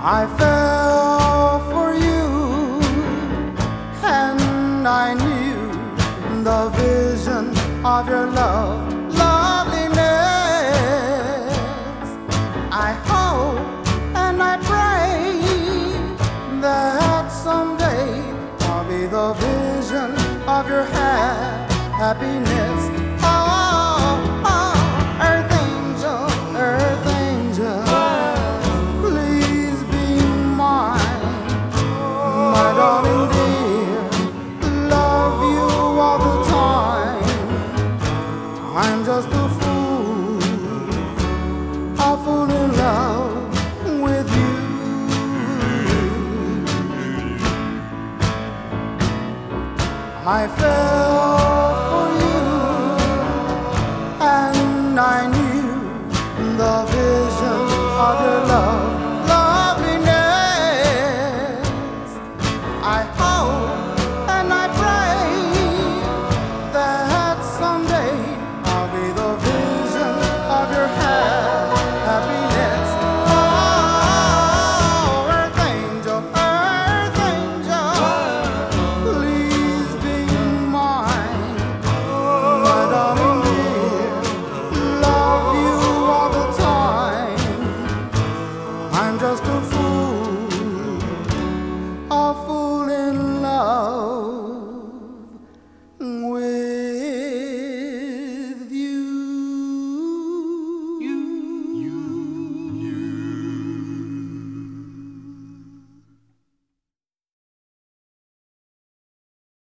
I fell for you, and I knew the vision of your love, loveliness. I hope and I pray that someday I'll be the vision of your happiness. Oh, oh, earth angel, earth angel, please be mine, my darling dear. Love you all the time. I'm just a fool in love with you. I fell for you, and I knew the vision of your love.